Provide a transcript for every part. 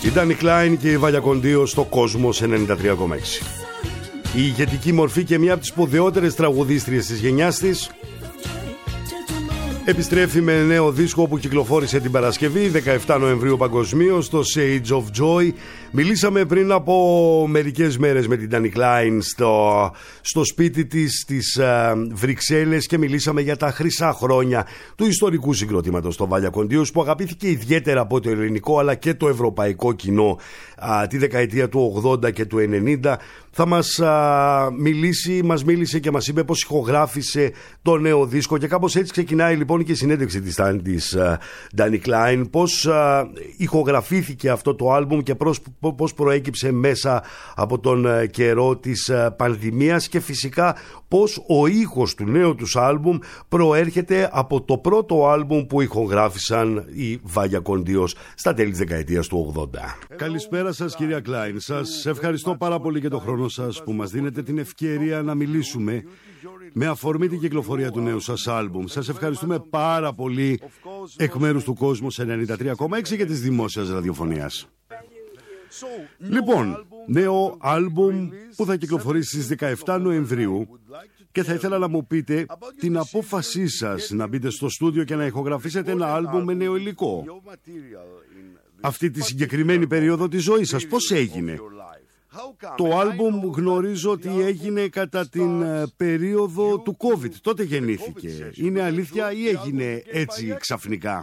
Η Ντάνι Κλάιν και η Βάλια Κοντίο στο Κόσμος 93,6. Η ηγετική μορφή και μια από τις σπουδαιότερες τραγουδίστριες της γενιάς της επιστρέφει με νέο δίσκο που κυκλοφόρησε την Παρασκευή 17 Νοεμβρίου παγκοσμίως, το Shades of Joy. Μιλήσαμε πριν από μερικές μέρες με την Ντάνι Κλάιν στο σπίτι της στις Βρυξέλλες και μιλήσαμε για τα χρυσά χρόνια του ιστορικού συγκροτήματος το Βάλια Κοντίος, που αγαπήθηκε ιδιαίτερα από το ελληνικό αλλά και το ευρωπαϊκό κοινό τη δεκαετία του 80 και του 90. Θα μας μίλησε και μας είπε πως ηχογράφησε το νέο δίσκο και κάπως έτσι ξεκινάει λοιπόν και η συνέντευξη της Ντάνι Κλάιν, πως ηχογραφήθηκε αυτό το άλμπουμ και πώς προέκυψε μέσα από τον καιρό της πανδημίας και φυσικά πως ο ήχος του νέου τους άλμπουμ προέρχεται από το πρώτο άλμπουμ που ηχογράφησαν οι Βάλια Κοντίος στα τέλη της δεκαετίας του 80. Καλησπέρα σας κυρία Κλάιν, σας ευχαριστώ πάρα πολύ για τον χρόνο σας που μας δίνετε την ευκαιρία να μιλήσουμε με αφορμή την κυκλοφορία του νέου σας άλμπουμ. Σας ευχαριστούμε πάρα πολύ εκ μέρους του Κόσμου 93,6 και της δημόσιας ραδιοφωνίας. Λοιπόν, νέο άλμπουμ που θα κυκλοφορήσει στις 17 Νοεμβρίου και θα ήθελα να μου πείτε την απόφασή σας να μπείτε στο στούντιο και να ηχογραφήσετε ένα άλμπουμ με νέο υλικό. Αυτή τη συγκεκριμένη περίοδο της ζωής σας πώς έγινε? Το άλμπουμ γνωρίζω ότι έγινε κατά την περίοδο του COVID. Τότε γεννήθηκε. Είναι αλήθεια ή έγινε έτσι ξαφνικά?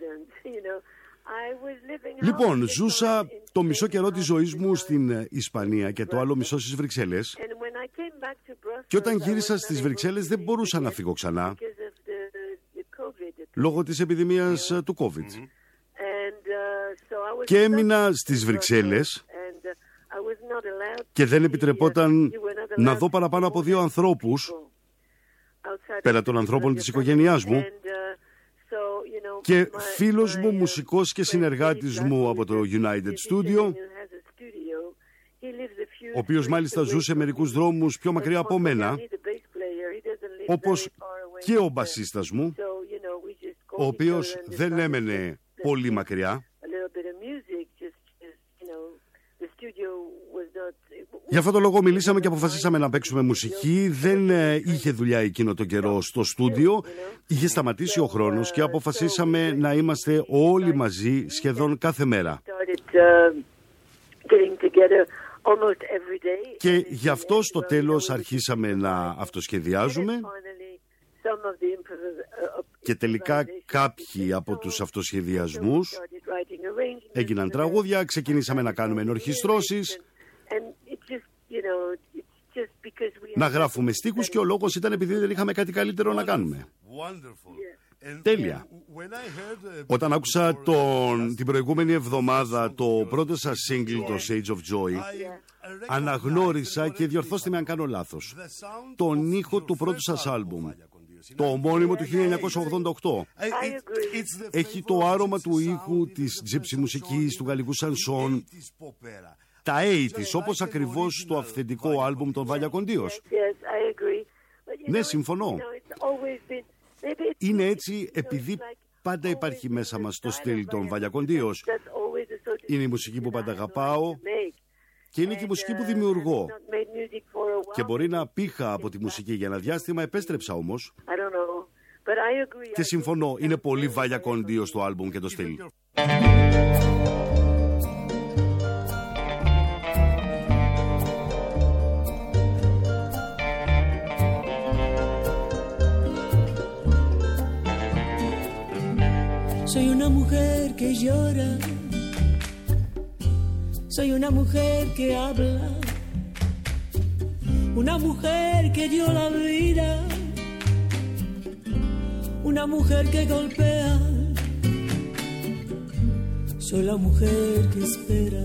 Λοιπόν, ζούσα το μισό καιρό της ζωής μου στην Ισπανία και το άλλο μισό στις Βρυξέλλες. Και όταν γύρισα στις Βρυξέλλες δεν μπορούσα να φύγω ξανά λόγω της επιδημίας του COVID. Και έμεινα στις Βρυξέλλες και δεν επιτρεπόταν να δω παραπάνω από 2 ανθρώπους πέρα των ανθρώπων της οικογένειάς μου. Και φίλος μου, μουσικός και συνεργάτης μου από το United Studio, ο οποίος μάλιστα ζούσε μερικούς δρόμους πιο μακριά από μένα, όπως και ο μπασίστας μου, ο οποίος δεν έμενε πολύ μακριά. Γι' αυτό το λόγο μιλήσαμε και αποφασίσαμε να παίξουμε μουσική. Δεν είχε δουλειά εκείνο το καιρό στο στούντιο. Είχε σταματήσει ο χρόνος και αποφασίσαμε να είμαστε όλοι μαζί σχεδόν κάθε μέρα. Και γι' αυτό στο τέλος αρχίσαμε να αυτοσχεδιάζουμε και τελικά κάποιοι από τους αυτοσχεδιασμούς έγιναν τραγούδια, ξεκινήσαμε να κάνουμε ενορχιστρώσεις, να γράφουμε στίχους και ο λόγος ήταν επειδή δεν είχαμε κάτι καλύτερο να κάνουμε. Τέλεια. Όταν άκουσα την προηγούμενη εβδομάδα το πρώτο σας single, το Shades of Joy, αναγνώρισα, και διορθώστε με αν κάνω λάθος, τον ήχο του πρώτου σας άλμπουμ, το ομώνυμο του 1988. Έχει το άρωμα του ήχου της gypsy μουσικής, του γαλλικού σανσόν, τα 80's, όπως ακριβώς το αυθεντικό άλμπουμ των Βάλια Κοντίος. Ναι, συμφωνώ. Είναι έτσι επειδή πάντα υπάρχει μέσα μας το στυλ των Βάλια Κοντίος. Είναι η μουσική που πάντα αγαπάω και είναι και η μουσική που δημιουργώ. Και μπορεί να πήχα από τη μουσική για ένα διάστημα, επέστρεψα όμως. Και συμφωνώ, είναι πολύ Βάλια Κοντίος το άλμπουμ και το στυλ. Soy una mujer que llora, soy una mujer que habla, una mujer que dio la vida, una mujer que golpea, soy la mujer que espera,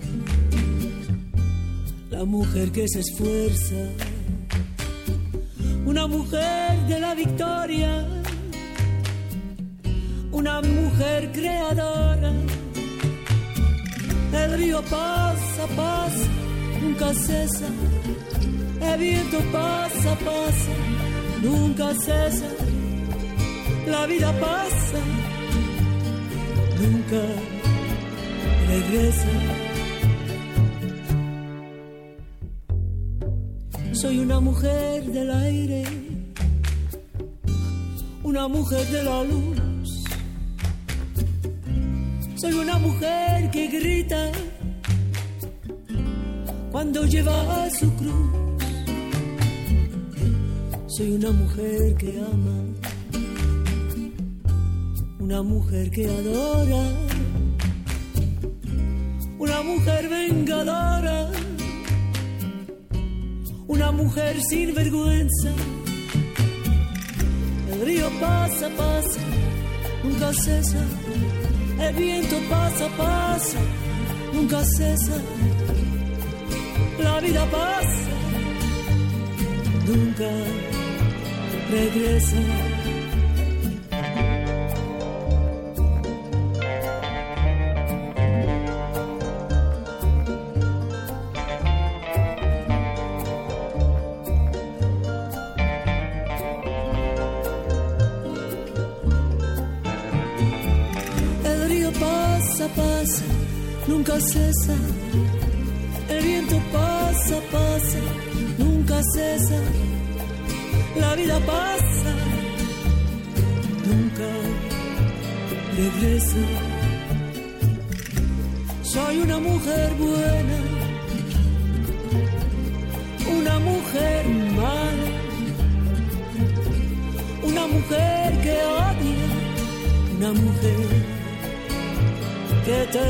la mujer que se esfuerza, una mujer de la victoria, una mujer creadora. El río pasa, pasa, nunca cesa. El viento pasa, pasa, nunca cesa. La vida pasa, nunca regresa. Soy una mujer del aire, una mujer de la luz. Soy una mujer que grita cuando lleva su cruz. Soy una mujer que ama, una mujer que adora, una mujer vengadora, una mujer sin vergüenza. El río pasa, pasa, nunca cesa. El viento pasa, pasa, nunca cesa. La vida pasa, nunca regresa. Pasa, nunca cesa. El viento pasa, pasa, nunca cesa. La vida pasa, nunca regresa. Soy una mujer buena, una mujer mala, una mujer que odia, una mujer que te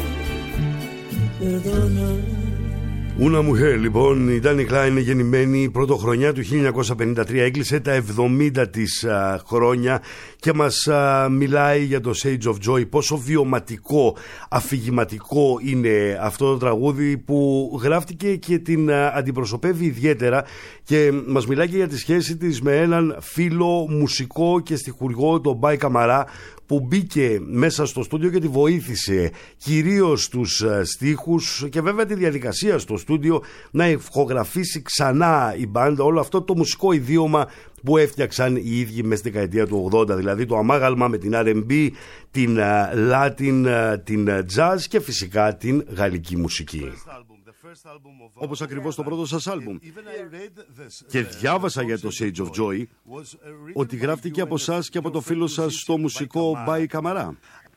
perdona. Una mujer, λοιπόν, η Danny Klein είναι γεννημένη πρωτοχρονιά του 1953, έκλεισε τα 70 της χρόνια και μας μιλάει για το Sage of Joy, πόσο βιωματικό, αφηγηματικό είναι αυτό το τραγούδι που γράφτηκε και την αντιπροσωπεύει ιδιαίτερα και μας μιλάει και για τη σχέση της με έναν φίλο μουσικό και στιχουργό, τον Μπάι Καμαρά, που μπήκε μέσα στο στούντιο και τη βοήθησε κυρίως τους στίχους και βέβαια τη διαδικασία στο στούντιο να ηχογραφήσει ξανά η μπάντα όλο αυτό το μουσικό ιδίωμα που έφτιαξαν οι ίδιοι μέσα στη δεκαετία του 80, δηλαδή το αμάγαλμα με την R&B, την Latin, την Jazz και φυσικά την γαλλική μουσική. Όπως ακριβώς το πρώτο σας άλμπουμ. Και διάβασα για το Sage of Joy ότι γράφτηκε από σας και από το φίλο σας στο μουσικό Μπάι Καμαρά.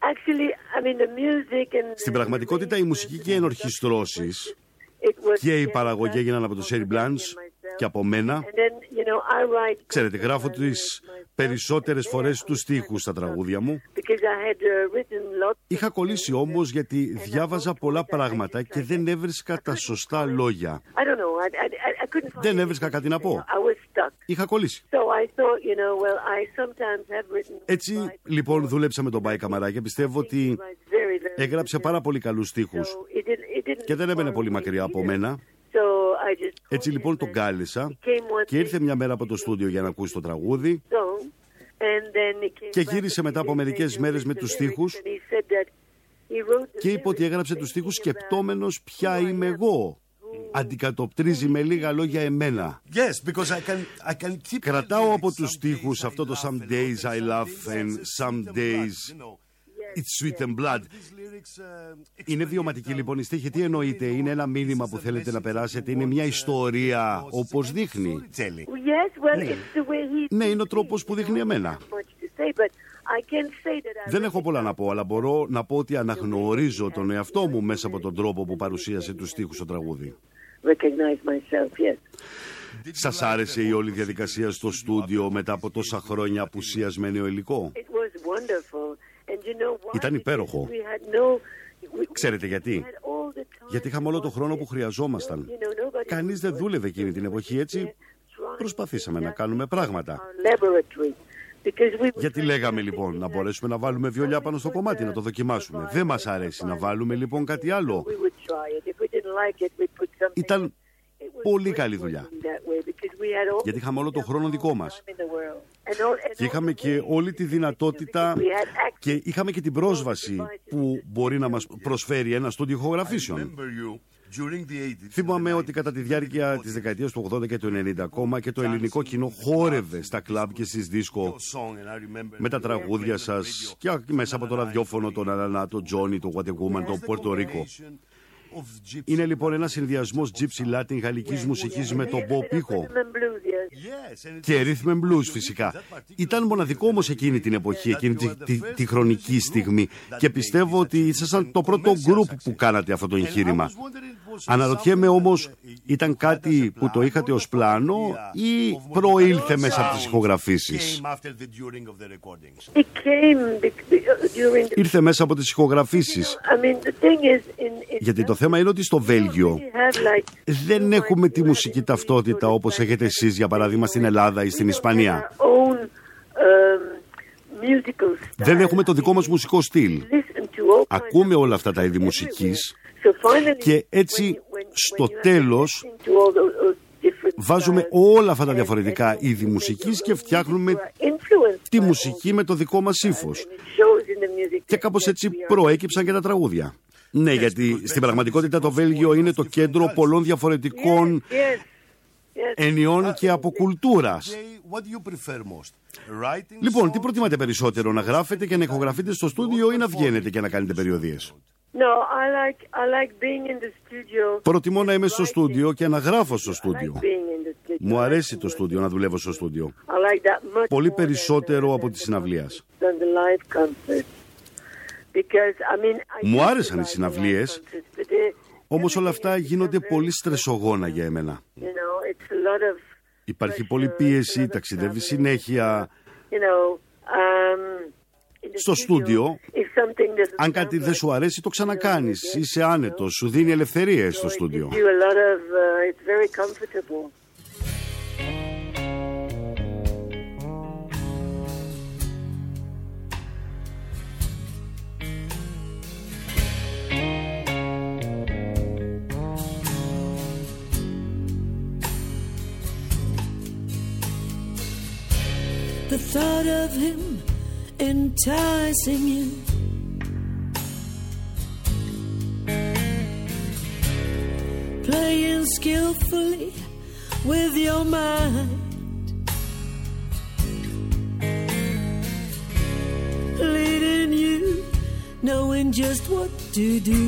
Στην πραγματικότητα η μουσική και οι ενορχιστρώσεις και η παραγωγή έγιναν από το Sherry Blanche και από μένα. Ξέρετε, γράφω τις περισσότερες φορές τους στίχους στα τραγούδια μου. Είχα κολλήσει όμως γιατί διάβαζα πολλά πράγματα και δεν έβρισκα τα σωστά λόγια. Δεν έβρισκα κάτι να πω. Είχα κολλήσει. Έτσι λοιπόν δούλεψα με τον Μπάι Καμαρά και πιστεύω ότι έγραψε πάρα πολύ καλούς στίχους και δεν έμενε πολύ μακριά από μένα. Έτσι λοιπόν τον κάλεσα και ήρθε μια μέρα από το στούντιο για να ακούσει το τραγούδι και γύρισε μετά από μερικές μέρες με τους στίχους και είπε ότι έγραψε τους στίχους σκεπτόμενος ποια είμαι εγώ. Αντικατοπτρίζει με λίγα λόγια εμένα. Κρατάω από τους στίχους αυτό το Some days I laugh and some days It's sweet and blood. Είναι βιωματική λοιπόν η στίχη. Τι εννοείται? Είναι ένα μήνυμα που θέλετε να περάσετε? Είναι μια ιστορία όπως δείχνει? Ναι, είναι ο τρόπος που δείχνει εμένα. Δεν έχω πολλά να πω, αλλά μπορώ να πω ότι αναγνωρίζω τον εαυτό μου μέσα από τον τρόπο που παρουσίασε τους στίχους στο τραγούδι. Σας άρεσε η όλη διαδικασία στο στούντιο μετά από τόσα χρόνια απουσίας με νέο υλικό? Ήταν υπέροχο. Ξέρετε γιατί? Γιατί είχαμε όλο το χρόνο που χρειαζόμασταν. Κανείς δεν δούλευε εκείνη την εποχή, έτσι προσπαθήσαμε να κάνουμε πράγματα. Γιατί λέγαμε λοιπόν να μπορέσουμε να βάλουμε βιολιά πάνω στο κομμάτι, να το δοκιμάσουμε. Δεν μας αρέσει να βάλουμε λοιπόν κάτι άλλο? Ήταν πολύ καλή δουλειά. Γιατί είχαμε όλο τον χρόνο δικό μας. Και είχαμε και όλη τη δυνατότητα και είχαμε και την πρόσβαση που μπορεί να μας προσφέρει ένα στούντιο ηχογραφήσεων. Θυμάμαι ότι κατά τη διάρκεια της δεκαετίας του 80 και του 90 ακόμα και το ελληνικό κοινό χόρευε στα κλαμπ και στις δίσκο με τα τραγούδια σας και μέσα από το ραδιόφωνο, τον Αλανά, τον Τζόνι, τον Γουατεγούμαν, τον Πορτορίκο. Είναι λοιπόν ένας συνδυασμός Gypsy Latin γαλλικής μουσικής με τον pop ήχο και rhythm and blues φυσικά. Ήταν μοναδικό όμως εκείνη την εποχή, εκείνη τη χρονική στιγμή, και πιστεύω ότι ήσασταν το πρώτο group που κάνατε αυτό το εγχείρημα. Αναρωτιέμαι όμως, ήταν κάτι που το είχατε ως πλάνο ή προήλθε μέσα από τις ηχογραφήσεις? Ήρθε μέσα από τις ηχογραφήσεις. Γιατί το θέμα είναι ότι στο Βέλγιο δεν έχουμε τη μουσική ταυτότητα όπως έχετε εσείς, για παράδειγμα, στην Ελλάδα ή στην Ισπανία. Δεν έχουμε το δικό μας μουσικό στυλ. Ακούμε όλα αυτά τα είδη μουσικής και έτσι στο τέλος βάζουμε όλα αυτά τα διαφορετικά είδη μουσικής και φτιάχνουμε τη μουσική με το δικό μας ύφος. Και κάπως έτσι προέκυψαν και τα τραγούδια. Ναι, γιατί στην πραγματικότητα το Βέλγιο είναι το κέντρο πολλών διαφορετικών ενιών και από κουλτούρας. Λοιπόν, τι προτιμάτε περισσότερο, να γράφετε και να ηχογραφείτε στο στούντιο ή να βγαίνετε και να κάνετε περιοδίες? Προτιμώ να είμαι στο στούντιο και να γράφω στο στούντιο. Μου αρέσει το στούντιο, να δουλεύω στο στούντιο. Πολύ περισσότερο από τη συναυλίας. Μου άρεσαν οι συναυλίες, όμως όλα αυτά γίνονται πολύ στρεσογόνα για εμένα. Υπάρχει πολλή πίεση, ταξιδεύει συνέχεια. Στο στούντιο, αν κάτι δεν σου αρέσει, το ξανακάνεις. Είσαι άνετος, σου δίνει ελευθερίες στο στούντιο. The thought of him enticing you, playing skillfully with your mind, leading you, knowing just what to do,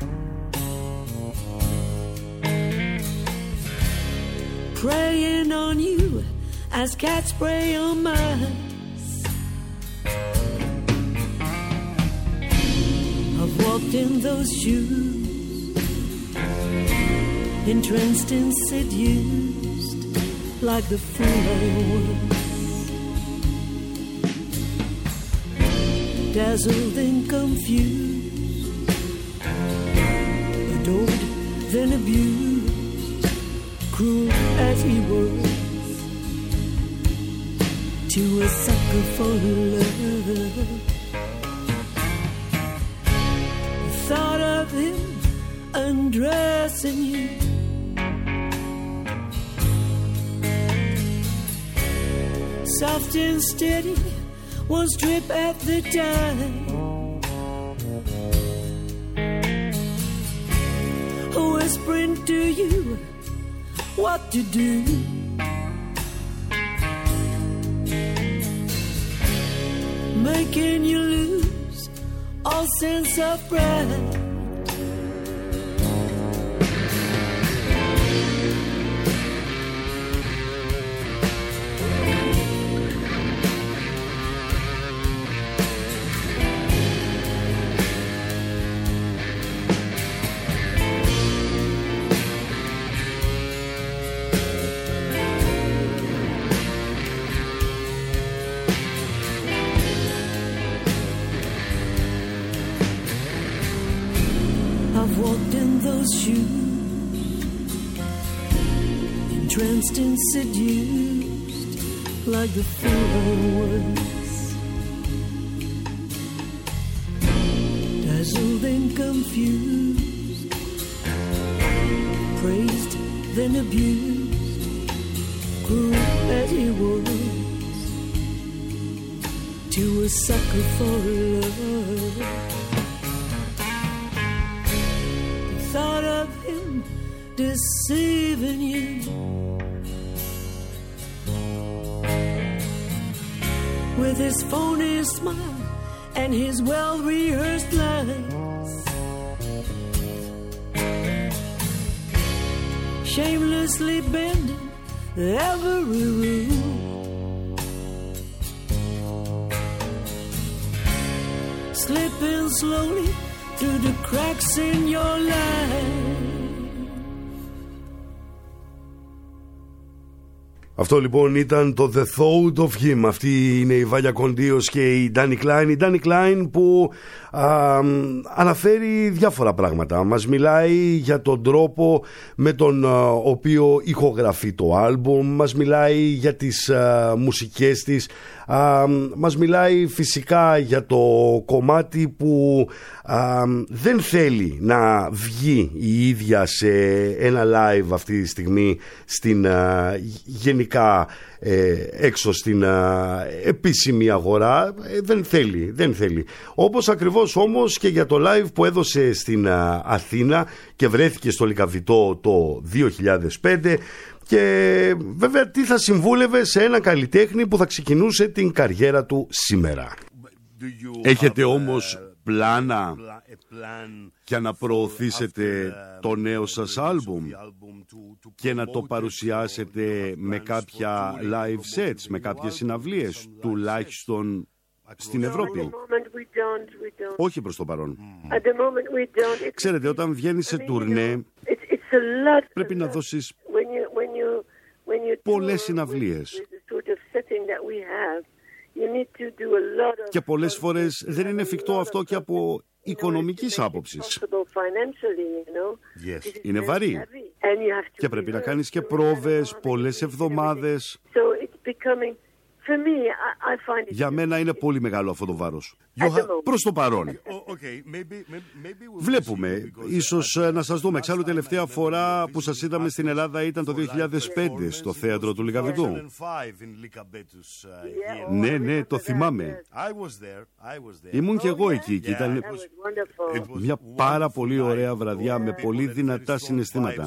preying on you as cats prey on mice. I've walked in those shoes, entranced and seduced like the fool I was, dazzled and confused, adored then abused, cruel as he was, to a sucker for love. The thought of him undressing you, soft and steady, one strip at the time, whispering to you what to do, making you lose all sense of pride. I've walked in those shoes, entranced and seduced like the fool I was, dazzled and confused, praised then abused, cruel as he was, to a sucker for love. Thought of have him deceiving you. With his phony smile and his well-rehearsed lines, shamelessly bending every rule, slipping slowly through the cracks in your life. Αυτό λοιπόν ήταν το The Thought of Him. Αυτή είναι η Βάλια Κοντίος και η Danny Klein. Η Danny Klein που αναφέρει διάφορα πράγματα. Μας μιλάει για τον τρόπο με τον οποίο ηχογραφεί το άλμπουμ. Μας μιλάει για τις μουσικές της. Μας μιλάει φυσικά για το κομμάτι που δεν θέλει να βγει η ίδια σε ένα live αυτή τη στιγμή στην γενικά έξω στην επίσημη αγορά. Δεν θέλει. Όπως ακριβώς όμως και για το live που έδωσε στην Αθήνα και βρέθηκε στο Λυκαβητό το 2005. Και βέβαια τι θα συμβούλευε σε ένα καλλιτέχνη που θα ξεκινούσε την καριέρα του σήμερα? Έχετε όμως πλάνα για να προωθήσετε το νέο σας άλμπουμ και να το παρουσιάσετε με κάποια live sets, με κάποιες συναυλίες, τουλάχιστον στην Ευρώπη? Όχι προς το παρόν. Ξέρετε, όταν βγαίνεις σε τουρνέ πρέπει να δώσεις πολλές συναυλίες και πολλές φορές δεν είναι εφικτό αυτό και από οικονομικής άποψης. Είναι βαρύ και πρέπει να κάνεις και πρόβες πολλές εβδομάδες. Για μένα είναι πολύ μεγάλο αυτό το βάρος. Προς το παρόν. Βλέπουμε, ίσως να σας δούμε. Εξάλλου τελευταία φορά που σας είδαμε στην Ελλάδα ήταν το 2005 στο θέατρο του Λυκαβητού. Ναι, το θυμάμαι. Ήμουν και εγώ εκεί και ήταν μια πάρα πολύ ωραία βραδιά με πολύ δυνατά συναισθήματα.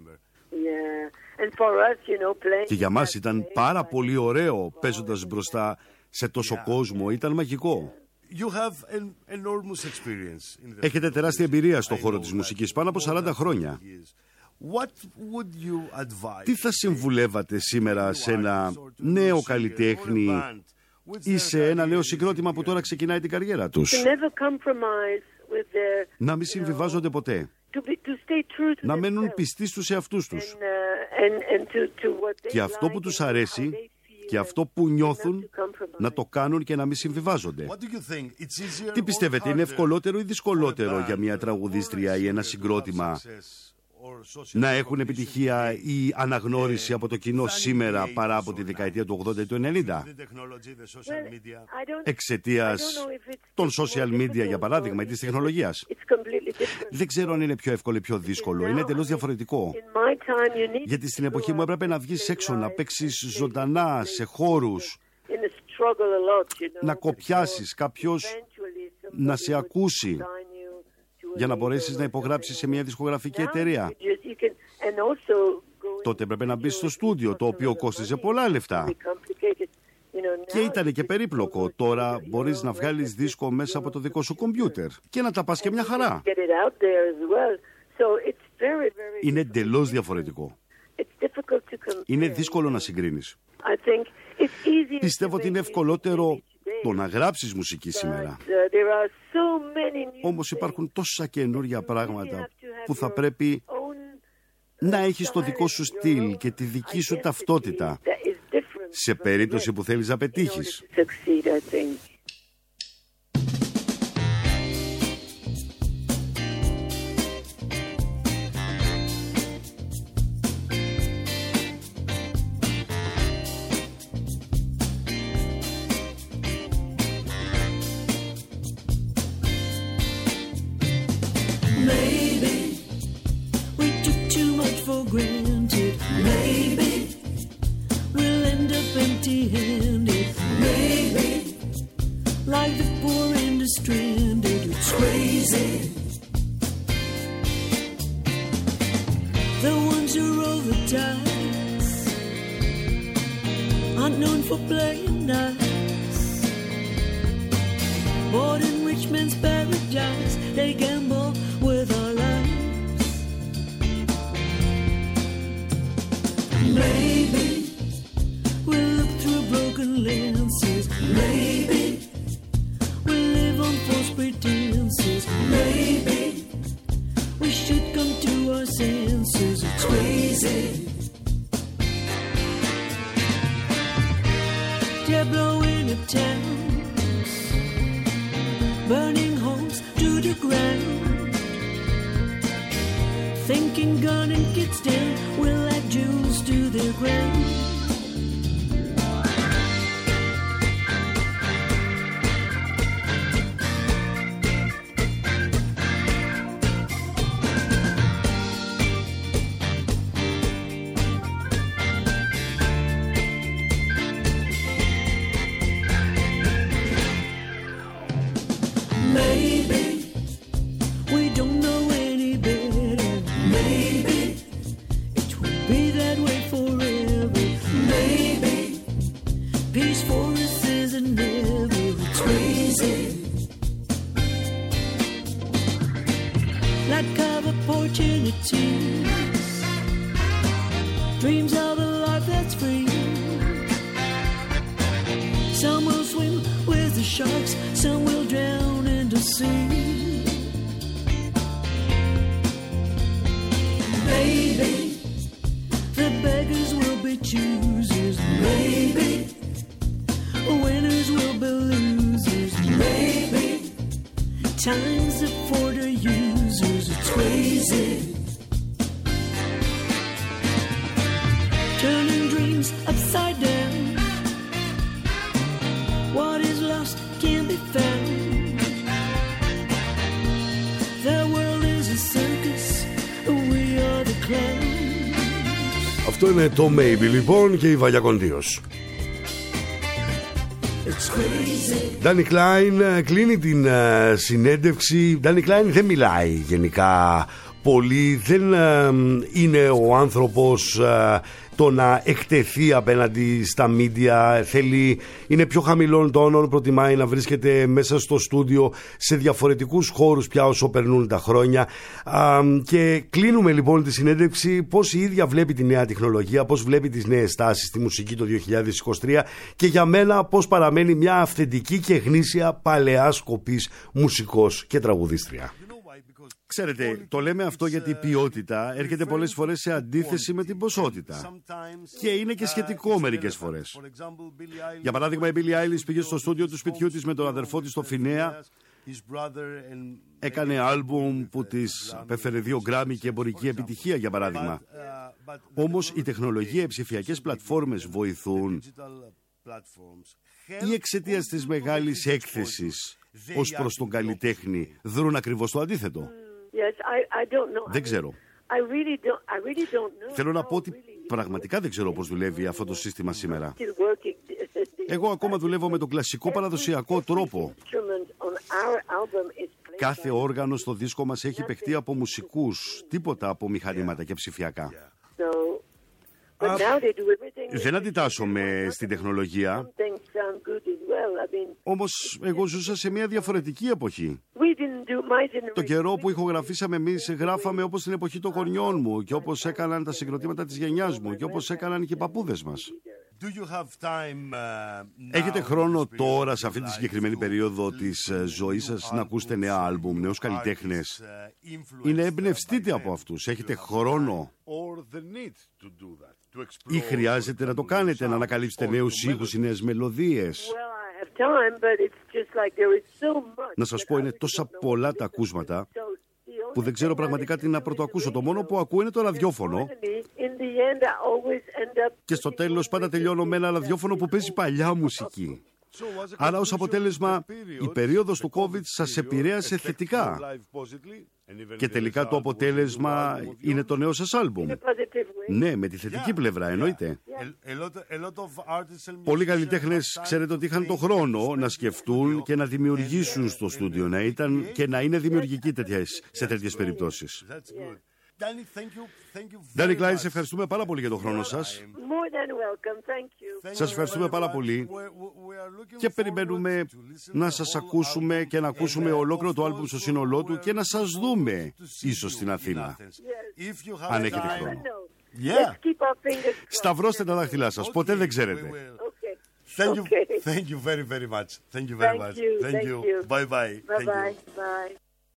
Και για μας ήταν πάρα πολύ ωραίο παίζοντας μπροστά σε τόσο κόσμο. Ήταν μαγικό. Έχετε τεράστια εμπειρία στον χώρο της μουσικής, πάνω από 40 χρόνια. Τι θα συμβουλεύατε σήμερα σε ένα νέο καλλιτέχνη ή σε ένα νέο συγκρότημα που τώρα ξεκινάει την καριέρα τους? Να μην συμβιβάζονται ποτέ. Να μένουν πιστοί στους εαυτούς τους. Και αυτό που τους αρέσει και αυτό που νιώθουν να το κάνουν και να μην συμβιβάζονται. Τι πιστεύετε, είναι ευκολότερο ή δυσκολότερο για μια τραγουδίστρια ή ένα συγκρότημα να έχουν επιτυχία ή αναγνώριση από το κοινό σήμερα παρά από τη δεκαετία του 80 ή του 90? Εξαιτίας των social media, για παράδειγμα, ή της τεχνολογίας. Δεν ξέρω αν είναι πιο εύκολο ή πιο δύσκολο. Είναι εντελώς διαφορετικό. Γιατί στην εποχή μου έπρεπε να βγεις έξω, να παίξεις ζωντανά σε χώρους, να κοπιάσεις, κάποιος να σε ακούσει για να μπορέσεις να υπογράψεις σε μια δισκογραφική εταιρεία. Τότε έπρεπε να μπεις στο στούντιο, το οποίο κόστιζε πολλά λεφτά και ήταν και περίπλοκο. Τώρα μπορείς να βγάλεις δίσκο μέσα από το δικό σου κομπιούτερ και να τα πας και μια χαρά. Είναι εντελώς διαφορετικό. Είναι δύσκολο να συγκρίνεις. Πιστεύω ότι είναι ευκολότερο το να γράψεις μουσική σήμερα. Όμως υπάρχουν τόσα καινούργια πράγματα που θα πρέπει να έχεις το δικό σου στυλ και τη δική σου ταυτότητα σε περίπτωση που θέλεις να πετύχεις. The ones who roll the dice aren't known for playing nice. Born in rich man's paradise, they gamble with our lives. Maybe we'll look through broken lenses. Maybe we'll live on false pretenses. Maybe we should come to our senses. It's crazy. They're blowing up town, burning homes to the ground, thinking gun and kids down will add jewels to their ground. Maybe we don't know any better. Maybe it will be that way forever. Maybe peace for us isn't never. It's crazy. Like cover opportunities, dreams of a life that's free. Some will swim with the sharks, some will drown in the sea. Maybe the beggars will be choosers. Maybe winners will be losers. Maybe time's up for the users. It's crazy. Turning dreams upside down. What is lost can't be found. The world is a circus, we are the clowns. Αυτό είναι το Maybe λοιπόν και η Βαλιά Κοντίος. Danny Klein κλείνει την συνέντευξη. Danny Klein δεν μιλάει γενικά πολύ. Δεν είναι ο άνθρωπος το να εκτεθεί απέναντι στα μίντια. Είναι πιο χαμηλών τόνων, προτιμάει να βρίσκεται μέσα στο στούντιο σε διαφορετικούς χώρους πια όσο περνούν τα χρόνια. Και κλείνουμε λοιπόν τη συνέντευξη πώς η ίδια βλέπει τη νέα τεχνολογία, πώς βλέπει τις νέες τάσεις στη μουσική το 2023 και για μένα πώς παραμένει μια αυθεντική και γνήσια παλαιάς σκοπής μουσικός και τραγουδίστρια. Ξέρετε, το λέμε αυτό γιατί η ποιότητα έρχεται πολλές φορές σε αντίθεση με την ποσότητα. Και είναι και σχετικό μερικές φορές. Για παράδειγμα, η Billie Eilish πήγε στο στούντιο του σπιτιού της με τον αδερφό της στο Φινέα. Έκανε άλμπουμ που της απέφερε 2 Γκράμι και εμπορική επιτυχία, για παράδειγμα. Όμως η τεχνολογία, οι ψηφιακές πλατφόρμες βοηθούν ή εξαιτίας της μεγάλης έκθεσης ως προς τον καλλιτέχνη δρούν ακριβώς το αντίθετο? Δεν ξέρω. Θέλω να πω ότι πραγματικά δεν ξέρω πώς δουλεύει αυτό το σύστημα σήμερα. Εγώ ακόμα δουλεύω με τον κλασικό παραδοσιακό τρόπο. Κάθε όργανο στο δίσκο μας έχει παιχτεί από μουσικούς, τίποτα από μηχανήματα και ψηφιακά. Δεν αντιτάσσομαι στην τεχνολογία, όμως εγώ ζούσα σε μια διαφορετική εποχή. Το καιρό που ηχογραφήσαμε εμείς, γράφαμε όπως την εποχή των γονιών μου και όπως έκαναν τα συγκροτήματα της γενιάς μου και όπως έκαναν και οι παππούδες μας. Έχετε χρόνο τώρα, σε αυτή τη συγκεκριμένη περίοδο της ζωής σας, να ακούσετε νέα άλμπουμ, νέους καλλιτέχνες, ή να εμπνευστείτε από αυτούς? Έχετε χρόνο ή χρειάζεται να το κάνετε, να ανακαλύψετε νέους ήχους ή νέες μελωδίες? Να σας πω, είναι τόσα πολλά τα ακούσματα που δεν ξέρω πραγματικά τι να πρωτοακούσω. Το μόνο που ακούω είναι το ραδιόφωνο και στο τέλος πάντα τελειώνω με ένα ραδιόφωνο που παίζει παλιά μουσική. Άρα ως αποτέλεσμα η περίοδος του COVID σας επηρέασε θετικά και τελικά το αποτέλεσμα είναι το νέο σας άλμπουμ. Ναι, με τη θετική πλευρά εννοείται. Πολλοί καλλιτέχνες, ξέρετε ότι είχαν το χρόνο να σκεφτούν και να δημιουργήσουν στο στούντιο, να είναι δημιουργικοί σε τέτοιες περιπτώσεις. Ντάνι Κλάιν, σε ευχαριστούμε πάρα πολύ για τον χρόνο σας. More than welcome. Thank you. Σας ευχαριστούμε πάρα πολύ και περιμένουμε να σας ακούσουμε και να ακούσουμε ολόκληρο το άλμπουμ στο σύνολό του και να σας δούμε ίσως στην Αθήνα, αν έχετε χρόνο. Let's keep our fingers crossed. Σταυρώστε τα δάχτυλά σας, ποτέ δεν ξέρετε. Okay. Thank you very, very much. Thank you very much. Thank you. Bye bye. Bye bye. Bye.